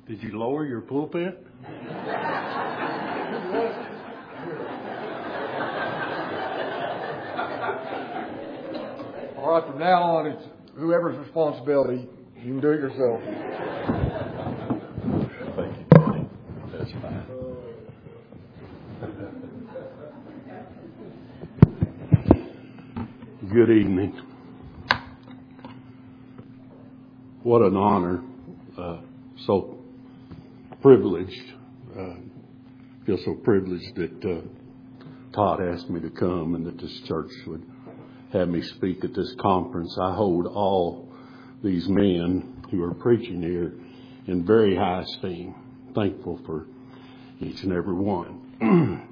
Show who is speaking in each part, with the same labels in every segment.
Speaker 1: Did you lower your pulpit?
Speaker 2: All right, from now on, it's whoever's responsibility. You can do it yourself.
Speaker 1: Thank you, Tony. That's fine. Good evening. What an honor. So privileged. Feel so privileged that Todd asked me to come and that this church would have me speak at this conference. I hold all these men who are preaching here in very high esteem. Thankful for each and every one.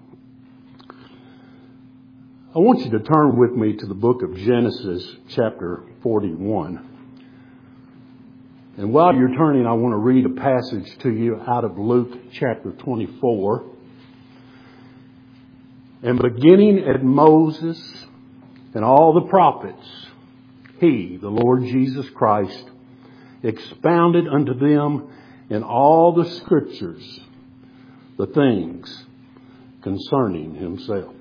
Speaker 1: I want you to turn with me to the book of Genesis, chapter 41. And while you're turning, I want to read a passage to you out of Luke chapter 24. And beginning at Moses and all the prophets, he, the Lord Jesus Christ, expounded unto them in all the scriptures the things concerning himself.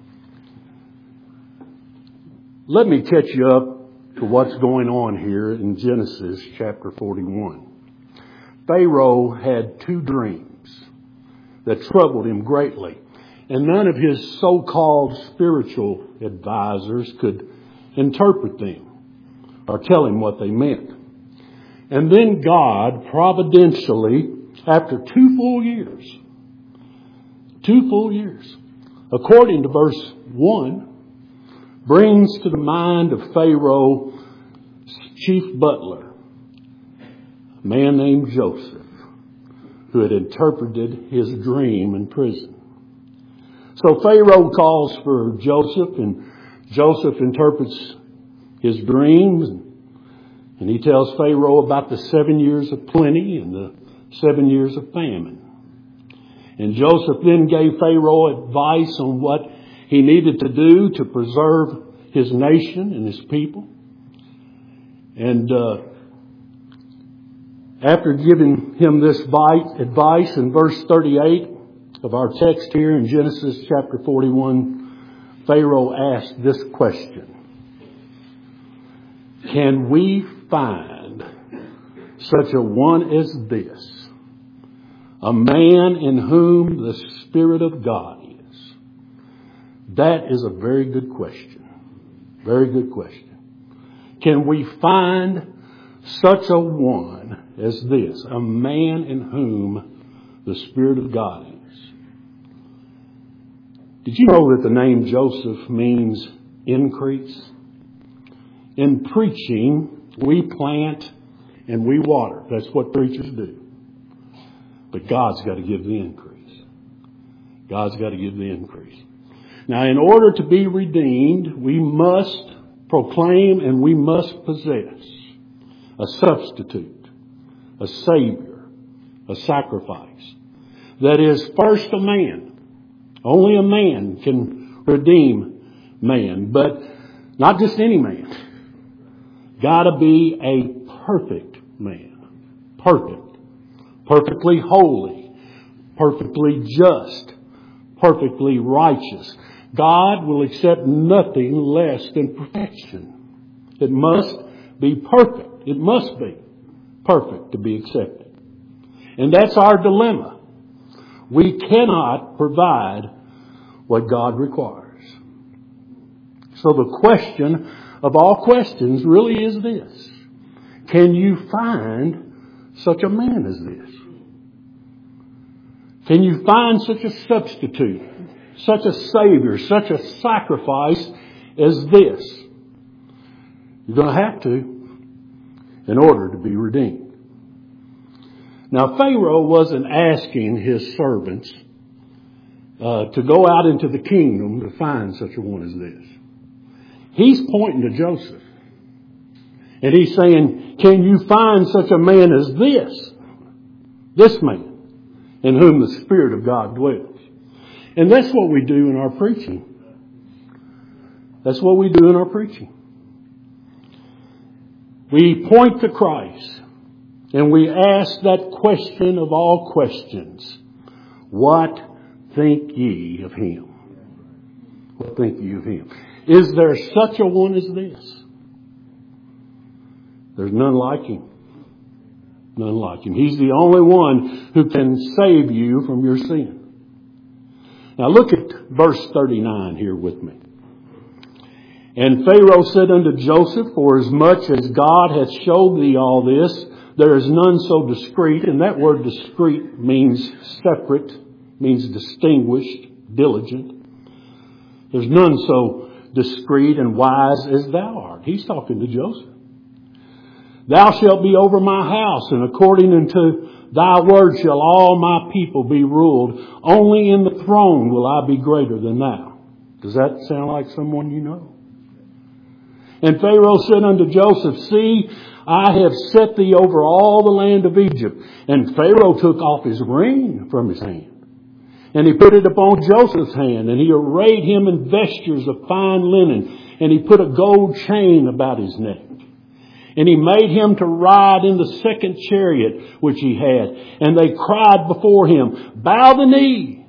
Speaker 1: Let me catch you up to what's going on here in Genesis chapter 41. Pharaoh had two dreams that troubled him greatly, and none of his so-called spiritual advisors could interpret them or tell him what they meant. And then God providentially, after 2 full years, according to verse 1, brings to the mind of Pharaoh's chief butler, a man named Joseph, who had interpreted his dream in prison. So Pharaoh calls for Joseph, and Joseph interprets his dreams, and he tells Pharaoh about the 7 years of plenty and the 7 years of famine. And Joseph then gave Pharaoh advice on what he needed to do to preserve his nation and his people. And after giving him this advice in verse 38 of our text here in Genesis chapter 41, Pharaoh asked this question: can we find such a one as this, a man in whom the Spirit of God is? That is a very good question. Very good question. Can we find such a one as this, a man in whom the Spirit of God is? Did you know that the name Joseph means increase? In preaching, we plant and we water. That's what preachers do. But God's got to give the increase. God's got to give the increase. Now, in order to be redeemed, we must proclaim and we must possess a substitute, a Savior, a sacrifice. That is, first a man. Only a man can redeem man, but not just any man. Got to be a perfect man. Perfect. Perfectly holy. Perfectly just. Perfectly righteous. God will accept nothing less than perfection. It must be perfect. It must be perfect to be accepted. And that's our dilemma. We cannot provide what God requires. So the question of all questions really is this: can you find such a man as this? Can you find such a substitute, such a Savior, such a sacrifice as this? You're going to have to in order to be redeemed. Now, Pharaoh wasn't asking his servants to go out into the kingdom to find such a one as this. He's pointing to Joseph. And he's saying, can you find such a man as this man, in whom the Spirit of God dwells? And that's what we do in our preaching. That's what we do in our preaching. We point to Christ. And we ask that question of all questions. What think ye of him? What think ye of him? Is there such a one as this? There's none like him. None like him. He's the only one who can save you from your sin. Now look at verse 39 here with me. And Pharaoh said unto Joseph, Forasmuch as God hath showed thee all this, there is none so discreet. And that word discreet means separate, means distinguished, diligent. There's none so discreet and wise as thou art. He's talking to Joseph. Thou shalt be over my house, and according unto thy word shall all my people be ruled. Only in the throne will I be greater than thou. Does that sound like someone you know? And Pharaoh said unto Joseph, See, I have set thee over all the land of Egypt. And Pharaoh took off his ring from his hand, and he put it upon Joseph's hand, and he arrayed him in vestures of fine linen, and he put a gold chain about his neck. And he made him to ride in the second chariot which he had. And they cried before him, Bow the knee.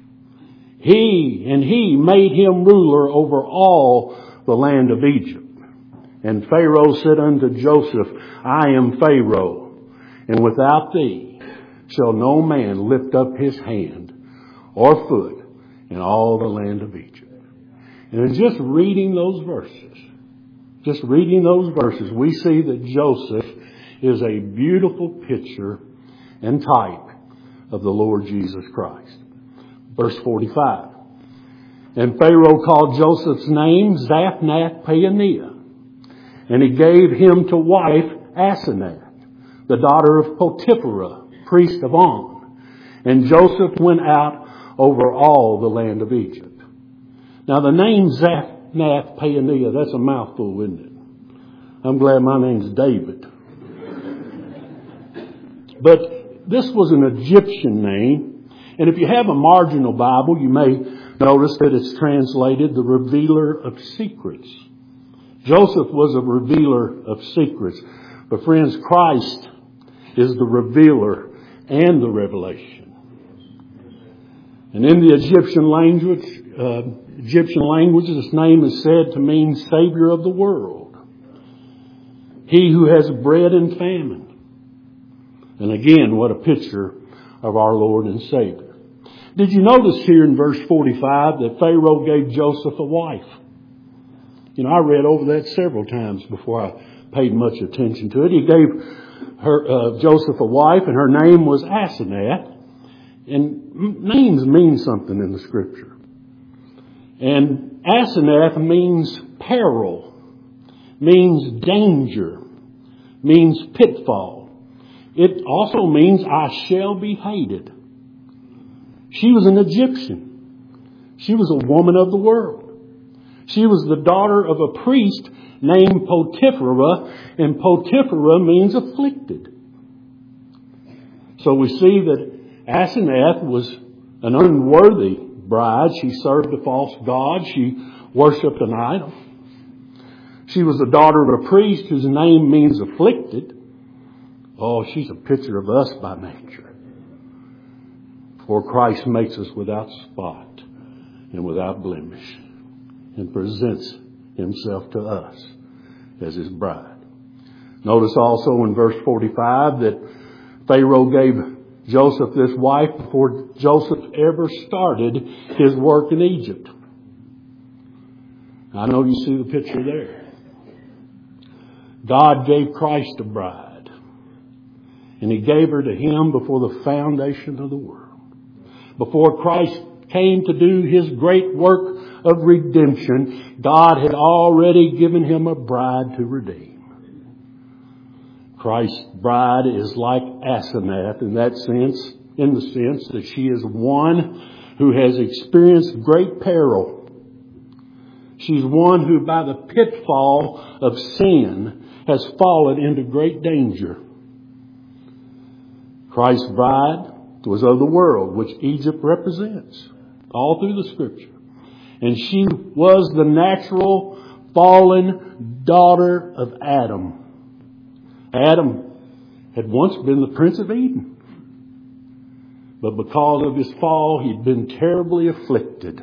Speaker 1: He made him ruler over all the land of Egypt. And Pharaoh said unto Joseph, I am Pharaoh, and without thee shall no man lift up his hand or foot in all the land of Egypt. And just reading those verses, we see that Joseph is a beautiful picture and type of the Lord Jesus Christ. Verse 45. And Pharaoh called Joseph's name Zaphnath-Paaneah, and he gave him to wife Asenath, the daughter of Potiphera, priest of On. And Joseph went out over all the land of Egypt. Now the name Zaphnath-Paaneah, that's a mouthful, isn't it? I'm glad my name's David. But this was an Egyptian name. And if you have a marginal Bible, you may notice that it's translated the revealer of secrets. Joseph was a revealer of secrets. But friends, Christ is the revealer and the revelation. And in the Egyptian language, this name is said to mean Savior of the world. He who has bread in famine. And again, what a picture of our Lord and Savior. Did you notice here in verse 45 that Pharaoh gave Joseph a wife? You know, I read over that several times before I paid much attention to it. He gave Joseph a wife, and her name was Asenath. And names mean something in the Scripture. And Asenath means peril, means danger, means pitfall. It also means I shall be hated. She was an Egyptian. She was a woman of the world. She was the daughter of a priest named Potiphera, and Potiphera means afflicted. So we see that Asenath was an unworthy bride. She served a false god. She worshipped an idol. She was the daughter of a priest whose name means afflicted. Oh, she's a picture of us by nature. For Christ makes us without spot and without blemish and presents himself to us as his bride. Notice also in verse 45 that Pharaoh gave Joseph this wife before Joseph ever started his work in Egypt. I know you see the picture there. God gave Christ a bride, and he gave her to him before the foundation of the world. Before Christ came to do his great work of redemption, God had already given him a bride to redeem. Christ's bride is like Asenath in the sense that she is one who has experienced great peril. She's one who by the pitfall of sin has fallen into great danger. Christ's bride was of the world, which Egypt represents, all through the Scripture. And she was the natural fallen daughter of Adam. Adam had once been the Prince of Eden. But because of his fall, he'd been terribly afflicted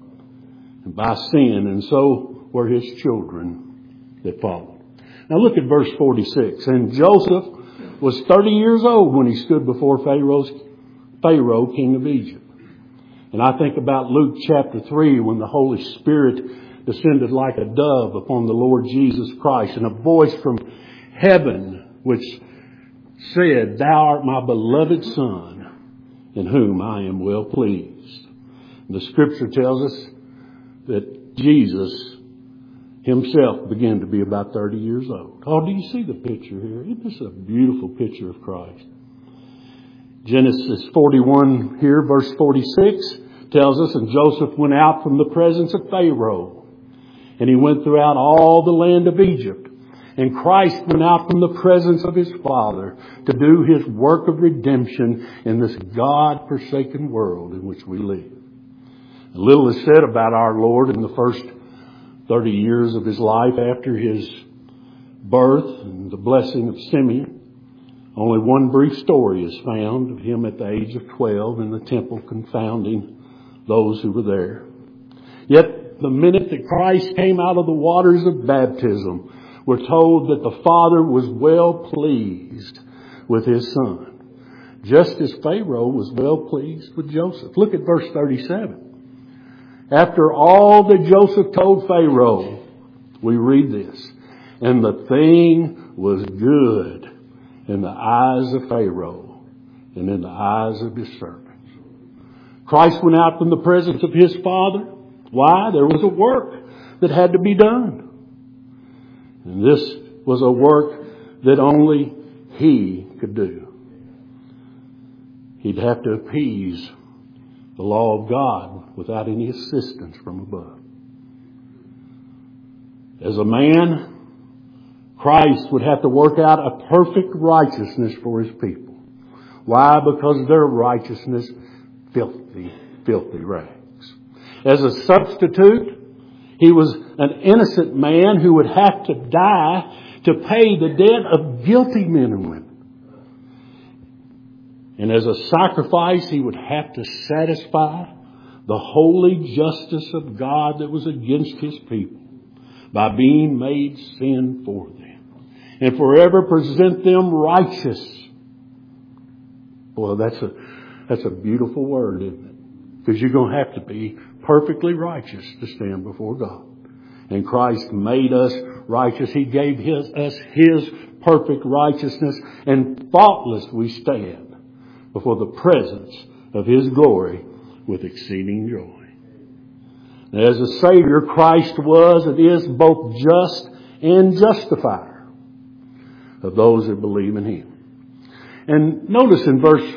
Speaker 1: by sin, and so were his children that followed. Now look at verse 46. And Joseph was 30 years old when he stood before Pharaoh, king of Egypt. And I think about Luke chapter 3 when the Holy Spirit descended like a dove upon the Lord Jesus Christ, and a voice from heaven which said, "Thou art my beloved Son, in whom I am well pleased." The Scripture tells us that Jesus himself began to be about 30 years old. Oh, do you see the picture here? Isn't this a beautiful picture of Christ? Genesis 41 here, verse 46, tells us, and Joseph went out from the presence of Pharaoh, and he went throughout all the land of Egypt. And Christ went out from the presence of his Father to do his work of redemption in this God-forsaken world in which we live. Little is said about our Lord in the first 30 years of his life after his birth and the blessing of Simeon. Only one brief story is found of him at the age of 12 in the temple confounding those who were there. Yet the minute that Christ came out of the waters of baptism, we're told that the Father was well pleased with his Son, just as Pharaoh was well pleased with Joseph. Look at verse 37. After all that Joseph told Pharaoh, we read this, "And the thing was good in the eyes of Pharaoh and in the eyes of his servants." Christ went out from the presence of his Father. Why? There was a work that had to be done. And this was a work that only he could do. He'd have to appease the law of God without any assistance from above. As a man, Christ would have to work out a perfect righteousness for his people. Why? Because their righteousness, filthy, filthy rags. As a substitute, he was an innocent man who would have to die to pay the debt of guilty men and women. And as a sacrifice, he would have to satisfy the holy justice of God that was against his people by being made sin for them and forever present them righteous. Well, that's a beautiful word, isn't it? Because you're going to have to be perfectly righteous to stand before God. And Christ made us righteous. He gave us His perfect righteousness, and faultless we stand before the presence of His glory with exceeding joy. Now, as a Savior, Christ was and is both just and justifier of those that believe in Him. And notice in verse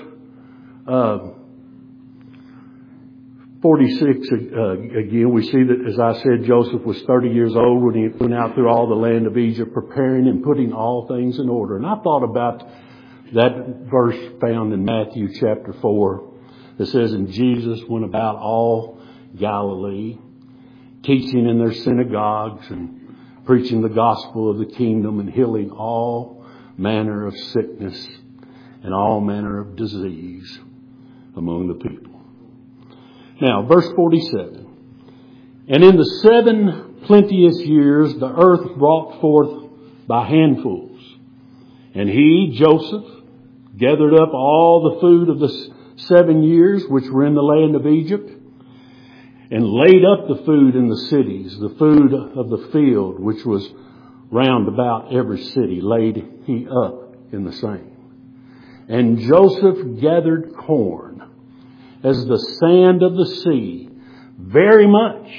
Speaker 1: 46, again, we see that, as I said, Joseph was 30 years old when he went out through all the land of Egypt, preparing and putting all things in order. And I thought about that verse found in Matthew chapter 4 that says, "And Jesus went about all Galilee, teaching in their synagogues and preaching the gospel of the kingdom and healing all manner of sickness and all manner of disease among the people." Now, verse 47. "And in the 7 plenteous years the earth brought forth by handfuls. And he, Joseph, gathered up all the food of the 7 years which were in the land of Egypt, and laid up the food in the cities, the food of the field which was round about every city, laid he up in the same. And Joseph gathered corn as the sand of the sea, very much,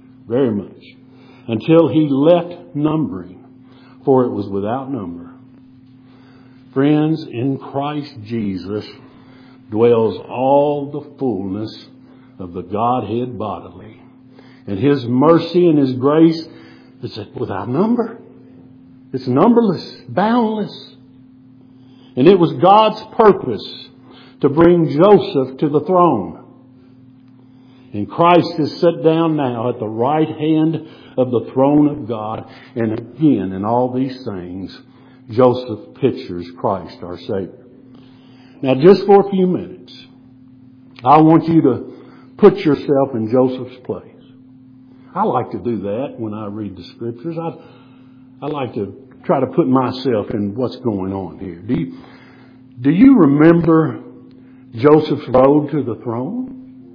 Speaker 1: until he left numbering, for it was without number." Friends, in Christ Jesus dwells all the fullness of the Godhead bodily. And His mercy and His grace is without number. It's numberless, boundless. And it was God's purpose to bring Joseph to the throne. And Christ is set down now at the right hand of the throne of God. And again, in all these things, Joseph pictures Christ, our Savior. Now, just for a few minutes, I want you to put yourself in Joseph's place. I like to do that when I read the Scriptures. I like to try to put myself in what's going on here. Do you remember Joseph's road to the throne?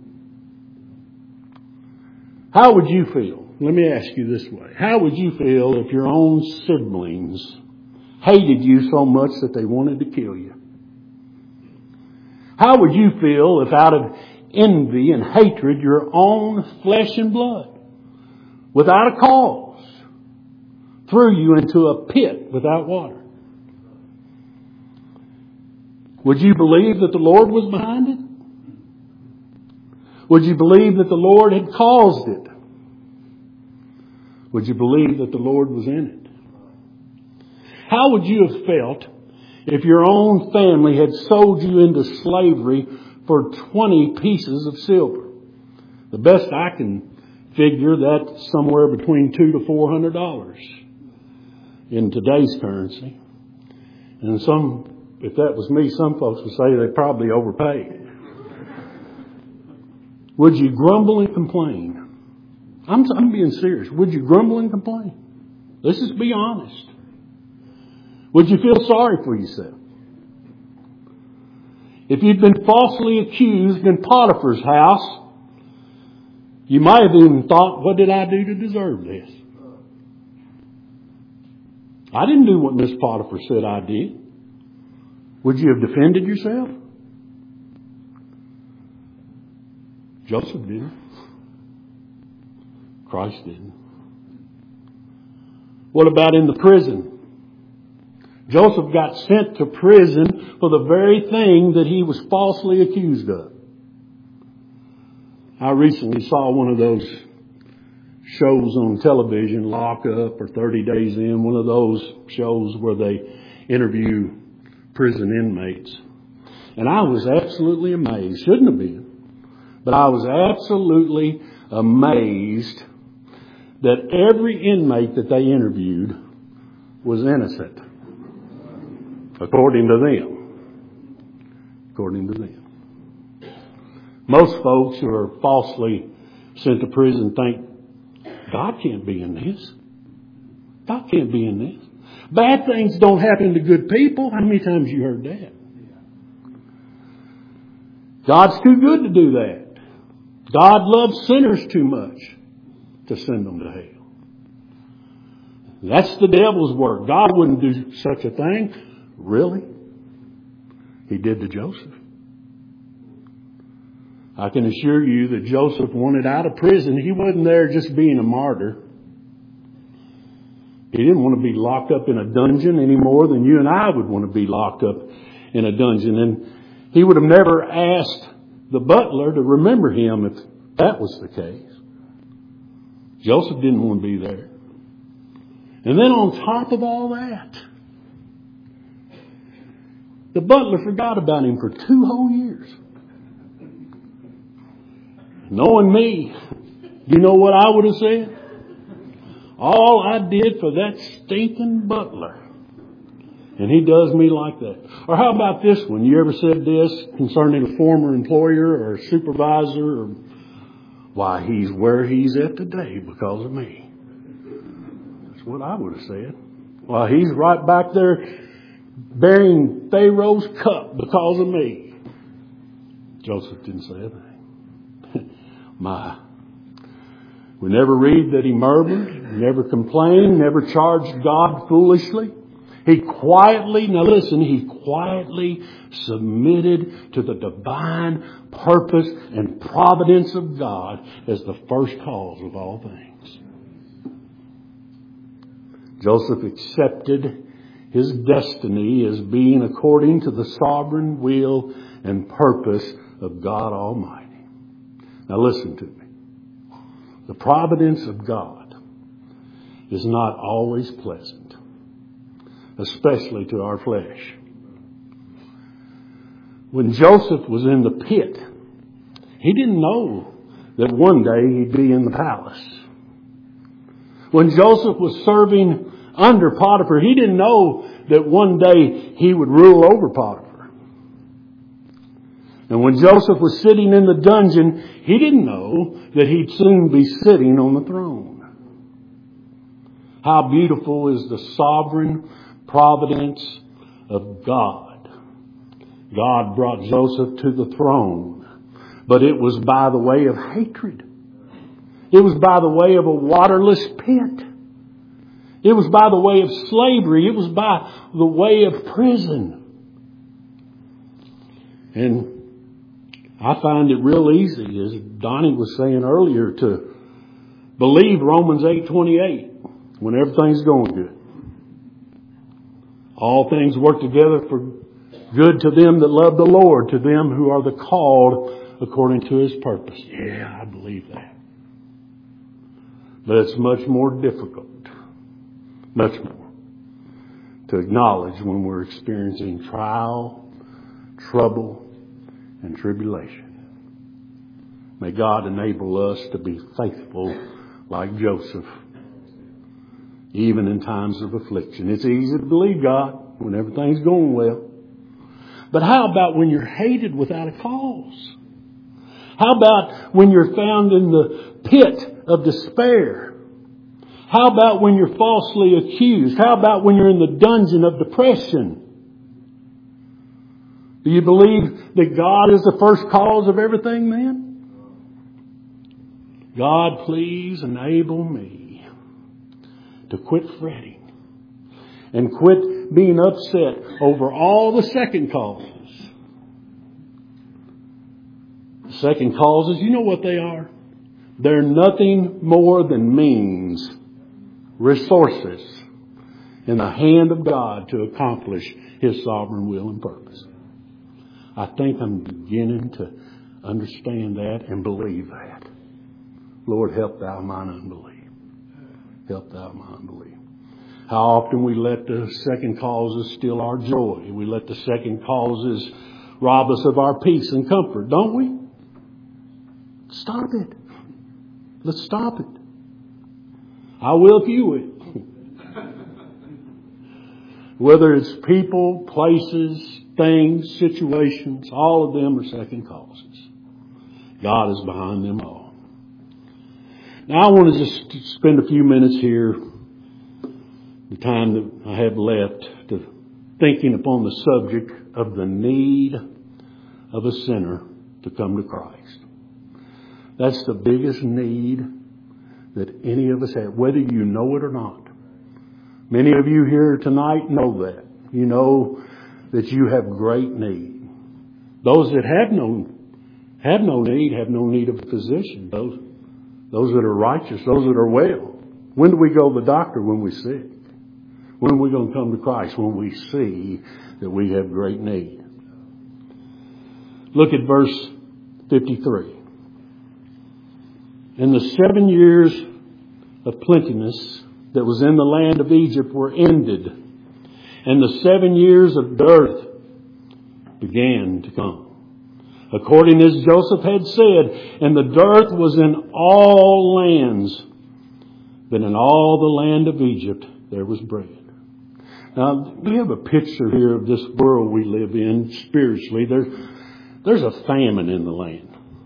Speaker 1: How would you feel? Let me ask you this way. How would you feel if your own siblings hated you so much that they wanted to kill you? How would you feel if out of envy and hatred your own flesh and blood, without a cause, threw you into a pit without water? Would you believe that the Lord was behind it? Would you believe that the Lord had caused it? Would you believe that the Lord was in it? How would you have felt if your own family had sold you into slavery for 20 pieces of silver? The best I can figure, that's somewhere between $200 to $400 in today's currency. And if that was me, some folks would say they probably overpaid. Would you grumble and complain? I'm being serious. Would you grumble and complain? Let's just be honest. Would you feel sorry for yourself? If you'd been falsely accused in Potiphar's house, you might have even thought, what did I do to deserve this? I didn't do what Miss Potiphar said I did. Would you have defended yourself? Joseph didn't. Christ didn't. What about in the prison? Joseph got sent to prison for the very thing that he was falsely accused of. I recently saw one of those shows on television, Lock Up or 30 Days In, one of those shows where they interview prison inmates. And I was absolutely amazed. Shouldn't have been. But I was absolutely amazed that every inmate that they interviewed was innocent. According to them. According to them. Most folks who are falsely sent to prison think, God can't be in this. God can't be in this. Bad things don't happen to good people. How many times you heard that? God's too good to do that. God loves sinners too much to send them to hell. That's the devil's work. God wouldn't do such a thing. Really? He did to Joseph. I can assure you that Joseph wanted out of prison. He wasn't there just being a martyr. He didn't want to be locked up in a dungeon any more than you and I would want to be locked up in a dungeon. And he would have never asked the butler to remember him if that was the case. Joseph didn't want to be there. And then on top of all that, the butler forgot about him for 2 whole years. Knowing me, you know what I would have said? All I did for that stinking butler. And he does me like that. Or how about this one? You ever said this concerning a former employer or a supervisor? Or, why, he's where he's at today because of me. That's what I would have said. Well, he's right back there bearing Pharaoh's cup because of me. Joseph didn't say a thing. We never read that he murmured, never complained, never charged God foolishly. He quietly submitted to the divine purpose and providence of God as the first cause of all things. Joseph accepted his destiny as being according to the sovereign will and purpose of God Almighty. Now listen to me. The providence of God is not always pleasant, especially to our flesh. When Joseph was in the pit, he didn't know that one day he'd be in the palace. When Joseph was serving under Potiphar, he didn't know that one day he would rule over Potiphar. And when Joseph was sitting in the dungeon, he didn't know that he'd soon be sitting on the throne. How beautiful is the sovereign providence of God. God brought Joseph to the throne, but it was by the way of hatred. It was by the way of a waterless pit. It was by the way of slavery. It was by the way of prison. And I find it real easy, as Donnie was saying earlier, to believe Romans 8:28 when everything's going good. All things work together for good to them that love the Lord, to them who are the called according to His purpose. Yeah, I believe that. But it's much more difficult, much more, to acknowledge when we're experiencing trial, trouble, and tribulation. May God enable us to be faithful like Joseph, even in times of affliction. It's easy to believe God when everything's going well. But how about when you're hated without a cause? How about when you're found in the pit of despair? How about when you're falsely accused? How about when you're in the dungeon of depression? Do you believe that God is the first cause of everything then? God, please enable me to quit fretting and quit being upset over all the second causes. The second causes, you know what they are? They're nothing more than means, resources in the hand of God to accomplish His sovereign will and purpose. I think I'm beginning to understand that and believe that. Lord, help Thou mine unbelief. Help Thou my unbelief. How often we let the second causes steal our joy. We let the second causes rob us of our peace and comfort, don't we? Stop it. Let's stop it. I will if you will. Whether it's people, places, things, situations, all of them are second causes. God is behind them all. Now I want to just spend a few minutes here, the time that I have left, to thinking upon the subject of the need of a sinner to come to Christ. That's the biggest need that any of us have, whether you know it or not. Many of you here tonight know that. You know that you have great need. Those that have no need have no need of a physician. Those that are righteous, those that are well. When do we go to the doctor? When we're sick. When are we going to come to Christ? When we see that we have great need. Look at verse 53. And the 7 years of plenteousness that was in the land of Egypt were ended, and the 7 years of dearth began to come. According as Joseph had said, and the dearth was in all lands, but in all the land of Egypt there was bread. Now, we have a picture here of this world we live in spiritually. There's a famine in the land.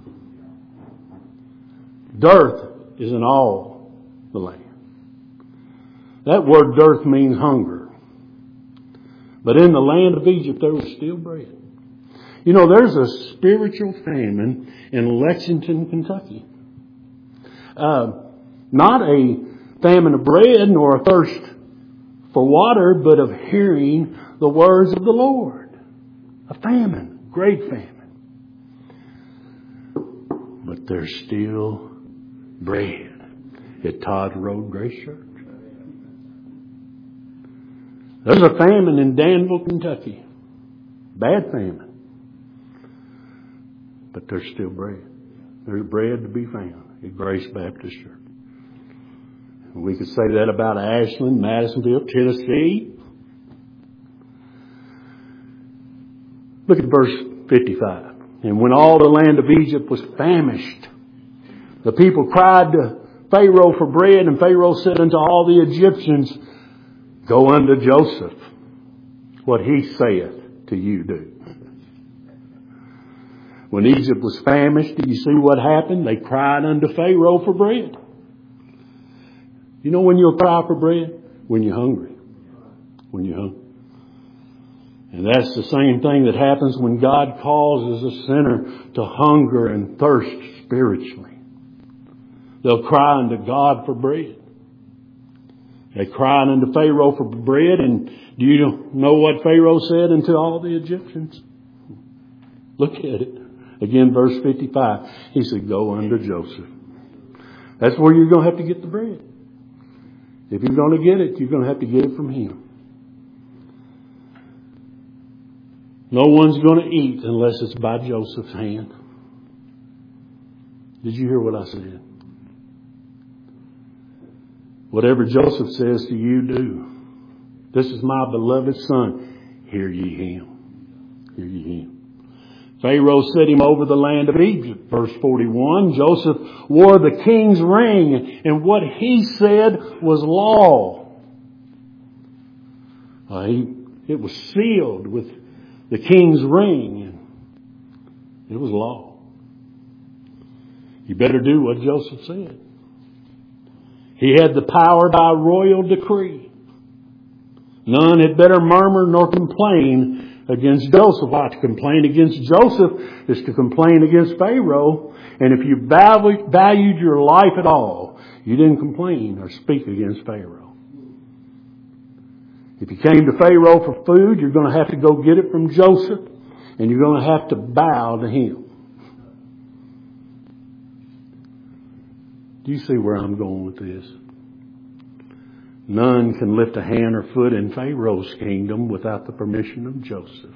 Speaker 1: Dearth is in all the land. That word dearth means hunger. But in the land of Egypt there was still bread. You know, there's a spiritual famine in Lexington, Kentucky. Not a famine of bread nor a thirst for water, but of hearing the words of the Lord. A famine, great famine. But there's still bread at Todd Road Grace Church. There's a famine in Danville, Kentucky. Bad famine. But there's still bread. There's bread to be found at Grace Baptist Church. And we could say that about Ashland, Madisonville, Tennessee. Look at verse 55. And when all the land of Egypt was famished, the people cried to Pharaoh for bread, and Pharaoh said unto all the Egyptians, Go unto Joseph what He saith to you do. When Egypt was famished, do you see what happened? They cried unto Pharaoh for bread. You know when you'll cry for bread? When you're hungry. When you're hungry. And that's the same thing that happens when God causes a sinner to hunger and thirst spiritually. They'll cry unto God for bread. They cried unto Pharaoh for bread, and do you know what Pharaoh said unto all the Egyptians? Look at it. Again, verse 55. He said, go unto Joseph. That's where you're going to have to get the bread. If you're going to get it, you're going to have to get it from him. No one's going to eat unless it's by Joseph's hand. Did you hear what I said? Whatever Joseph says to you, do. This is my beloved son. Hear ye him. Hear ye him. Pharaoh set him over the land of Egypt. Verse 41, Joseph wore the king's ring, and what he said was law. It was sealed with the king's ring, and it was law. You better do what Joseph said. He had the power by royal decree. None had better murmur nor complain against Joseph. To complain against Joseph is to complain against Pharaoh. And if you valued your life at all, you didn't complain or speak against Pharaoh. If you came to Pharaoh for food, you're going to have to go get it from Joseph, and you're going to have to bow to him. Do you see where I'm going with this? None can lift a hand or foot in Pharaoh's kingdom without the permission of Joseph.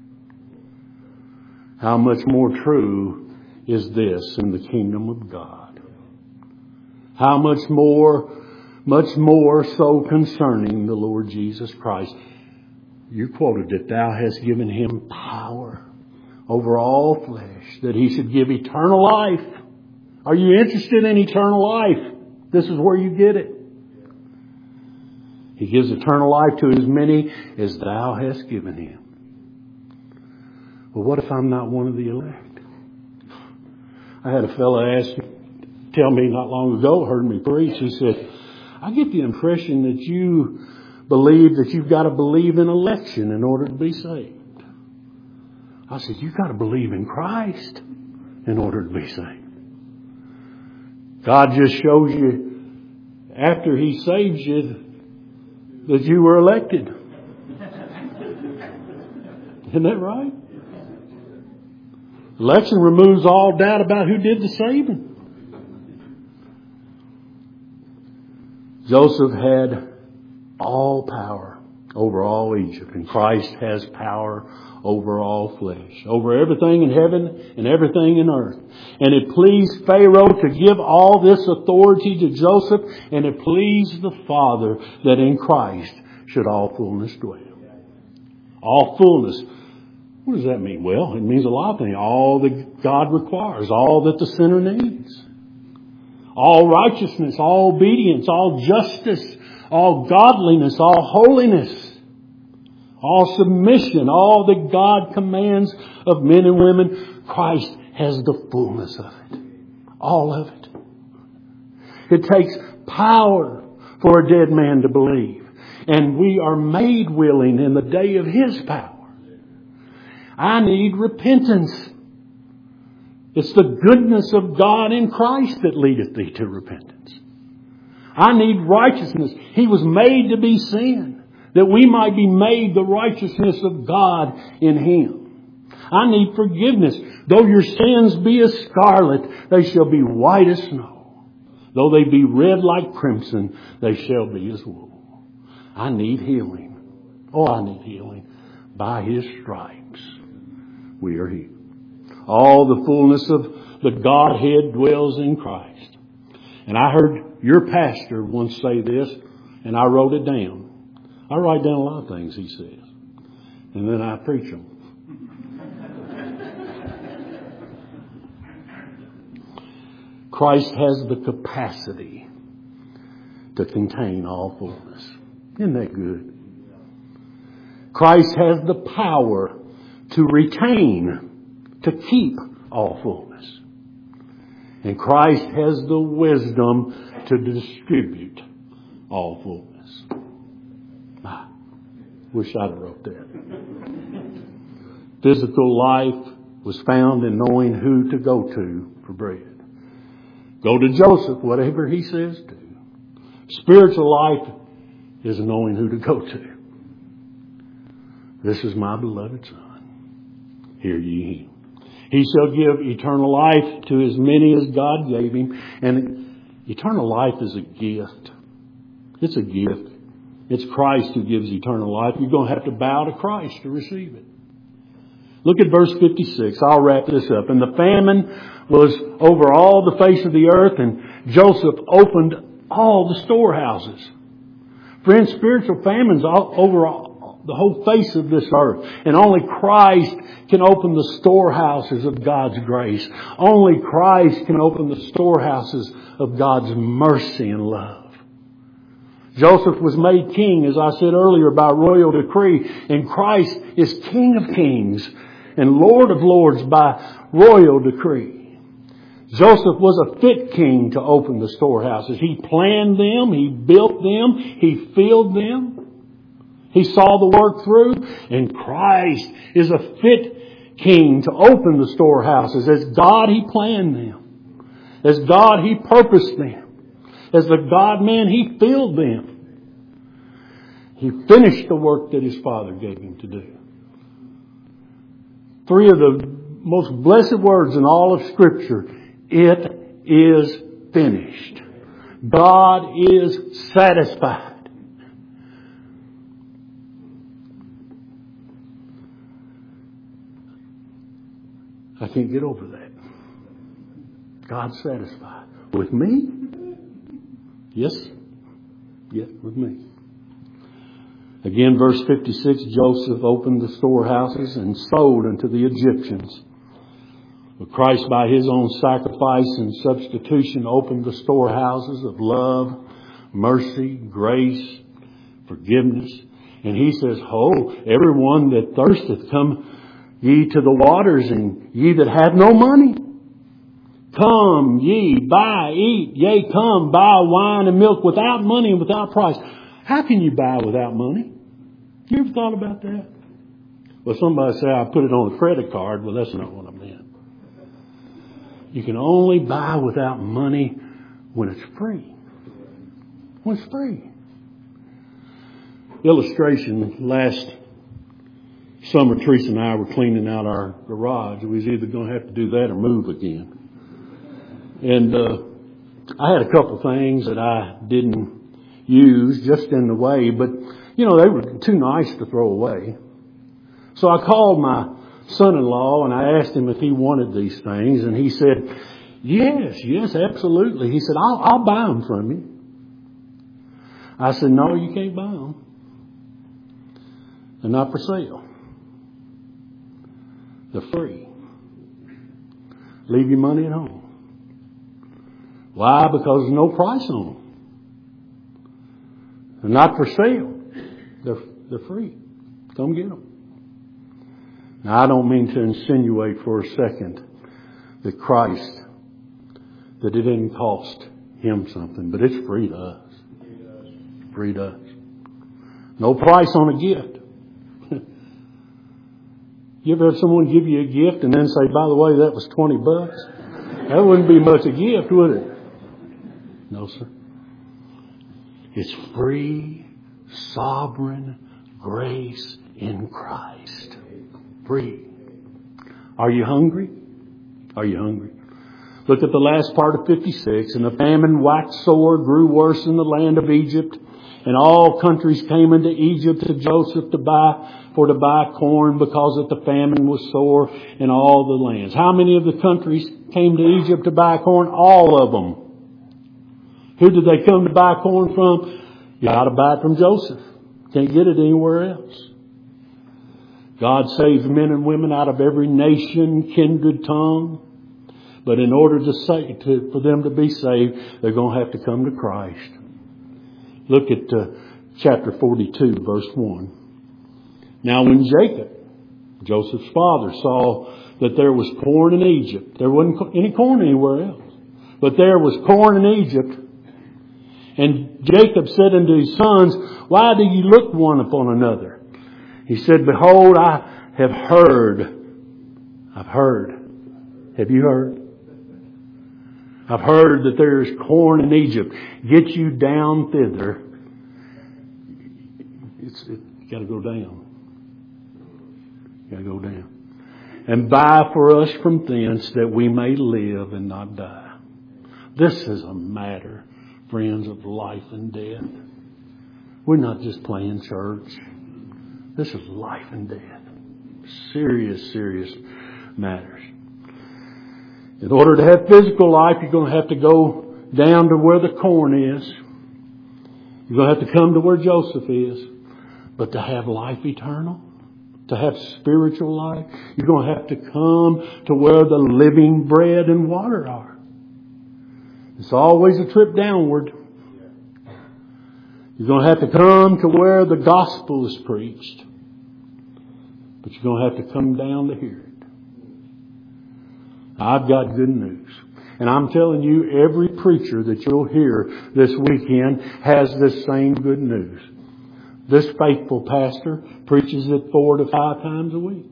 Speaker 1: How much more true is this in the kingdom of God? How much more so concerning the Lord Jesus Christ. You quoted it, thou hast given him power over all flesh, that he should give eternal life. Are you interested in eternal life? This is where you get it. He gives eternal life to as many as thou hast given him. Well, what if I'm not one of the elect? I had a fellow tell me not long ago, heard me preach. He said, I get the impression that you believe that you've got to believe in election in order to be saved. I said, you've got to believe in Christ in order to be saved. God just shows you after he saves you that you were elected. Isn't that right? Election removes all doubt about who did the saving. Joseph had all power over all Egypt, and Christ has power over all flesh, over everything in heaven and everything in earth. And it pleased Pharaoh to give all this authority to Joseph, and it pleased the Father that in Christ should all fullness dwell. All fullness. What does that mean? Well, it means a lot of things. All that God requires, all that the sinner needs. All righteousness, all obedience, all justice, all godliness, all holiness. All submission, all that God commands of men and women, Christ has the fullness of it. All of it. It takes power for a dead man to believe. And we are made willing in the day of his power. I need repentance. It's the goodness of God in Christ that leadeth thee to repentance. I need righteousness. He was made to be sin, that we might be made the righteousness of God in him. I need forgiveness. Though your sins be as scarlet, they shall be white as snow. Though they be red like crimson, they shall be as wool. I need healing. Oh, I need healing. By his stripes we are healed. All the fullness of the Godhead dwells in Christ. And I heard your pastor once say this, and I wrote it down. I write down a lot of things he says, and then I preach them. Christ has the capacity to contain all fullness. Isn't that good? Christ has the power to retain, to keep all fullness. And Christ has the wisdom to distribute all fullness. I wish I'd have wrote that. Physical life was found in knowing who to go to for bread. Go to Joseph, whatever he says to. Spiritual life is knowing who to go to. This is my beloved Son. Hear ye him. He shall give eternal life to as many as God gave him. And eternal life is a gift. It's a gift. It's Christ who gives eternal life. You're going to have to bow to Christ to receive it. Look at verse 56. I'll wrap this up. And the famine was over all the face of the earth, and Joseph opened all the storehouses. Friends, spiritual famine's all over the whole face of this earth. And only Christ can open the storehouses of God's grace. Only Christ can open the storehouses of God's mercy and love. Joseph was made king, as I said earlier, by royal decree. And Christ is King of kings and Lord of lords by royal decree. Joseph was a fit king to open the storehouses. He planned them. He built them. He filled them. He saw the work through. And Christ is a fit king to open the storehouses. As God, He planned them. As God, He purposed them. As the God-man, He filled them. He finished the work that His Father gave Him to do. Three of the most blessed words in all of Scripture. It is finished. God is satisfied. I can't get over that. God's satisfied. With me? Yes. Yes, with me. Again, verse 56, Joseph opened the storehouses and sold unto the Egyptians. But Christ, by His own sacrifice and substitution, opened the storehouses of love, mercy, grace, forgiveness. And He says, Ho, everyone that thirsteth, come ye to the waters, and ye that have no money, come ye, buy, eat, yea, come, buy wine and milk without money and without price. How can you buy without money? You ever thought about that? Well, somebody say, I put it on a credit card. Well, that's not what I meant. You can only buy without money when it's free. When it's free. Illustration, last summer, Teresa and I were cleaning out our garage. We was either going to have to do that or move again. And I had a couple things that I didn't use just in the way, but, you know, they were too nice to throw away. So I called my son-in-law and I asked him if he wanted these things, and he said, yes, absolutely. He said, I'll buy them from you. I said, no, you can't buy them. They're not for sale. They're free. Leave your money at home. Why? Because there's no price on them. They're not for sale. They're free. Come get them. Now, I don't mean to insinuate for a second that Christ, that it didn't cost Him something, but it's free to us. Free to us. No price on a gift. You ever have someone give you a gift and then say, by the way, that was $20? That wouldn't be much a gift, would it? No, sir. It's free, sovereign grace in Christ. Free. Are you hungry? Are you hungry? Look at the last part of 56. And the famine waxed sore, grew worse in the land of Egypt. And all countries came into Egypt to Joseph to buy corn, because that the famine was sore in all the lands. How many of the countries came to Egypt to buy corn? All of them. Who did they come to buy corn from? You got to buy it from Joseph. Can't get it anywhere else. God saves men and women out of every nation, kindred, tongue. But in order for them to be saved, they're going to have to come to Christ. Look at chapter 42, verse 1. Now when Jacob, Joseph's father, saw that there was corn in Egypt, there wasn't any corn anywhere else, but there was corn in Egypt. And Jacob said unto his sons, why do ye look one upon another? He said, behold, I have heard. I've heard. Have you heard? I've heard that there is corn in Egypt. Get you down thither. You got to go down. You got to go down. And buy for us from thence that we may live and not die. This is a matter, friends, of life and death. We're not just playing church. This is life and death. Serious, serious matters. In order to have physical life, you're going to have to go down to where the corn is. You're going to have to come to where Joseph is. But to have life eternal, to have spiritual life, you're going to have to come to where the living bread and water are. It's always a trip downward. You're going to have to come to where the gospel is preached. But you're going to have to come down to hear it. I've got good news. And I'm telling you, every preacher that you'll hear this weekend has this same good news. This faithful pastor preaches it 4 to 5 times a week.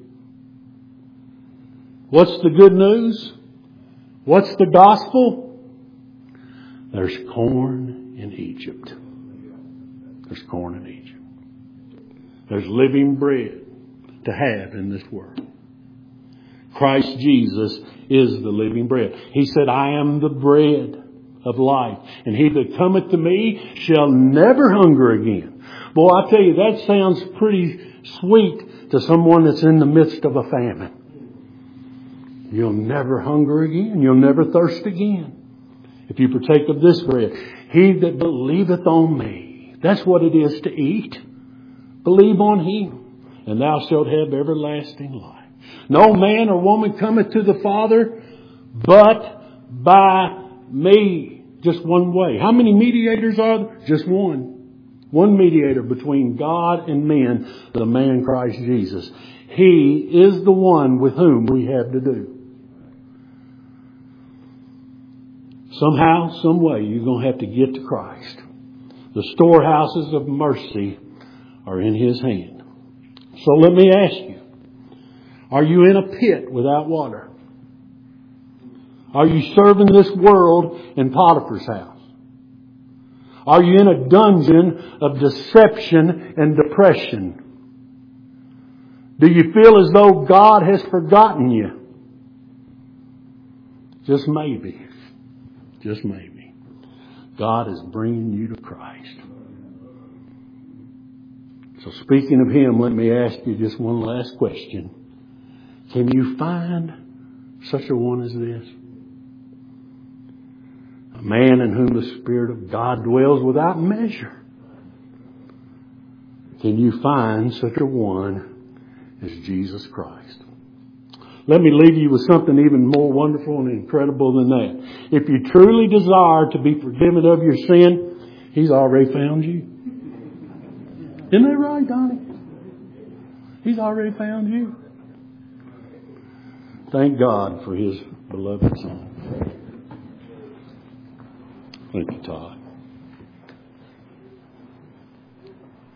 Speaker 1: What's the good news? What's the gospel? There's corn in Egypt. There's corn in Egypt. There's living bread to have in this world. Christ Jesus is the living bread. He said, I am the bread of life. And he that cometh to me shall never hunger again. Boy, I tell you, that sounds pretty sweet to someone that's in the midst of a famine. You'll never hunger again. You'll never thirst again. If you partake of this bread, he that believeth on me. That's what it is to eat. Believe on him, and thou shalt have everlasting life. No man or woman cometh to the Father but by me. Just one way. How many mediators are there? Just one. One mediator between God and men, the man Christ Jesus. He is the one with whom we have to do. Somehow, some way, you're going to have to get to Christ. The storehouses of mercy are in His hand. So let me ask you, are you in a pit without water? Are you serving this world in Potiphar's house? Are you in a dungeon of deception and depression? Do you feel as though God has forgotten you? Just maybe. Just maybe. God is bringing you to Christ. So speaking of Him, let me ask you just one last question. Can you find such a one as this? A man in whom the Spirit of God dwells without measure. Can you find such a one as Jesus Christ? Let me leave you with something even more wonderful and incredible than that. If you truly desire to be forgiven of your sin, He's already found you. Isn't that right, Donnie? He's already found you. Thank God for His beloved Son. Thank you, Todd.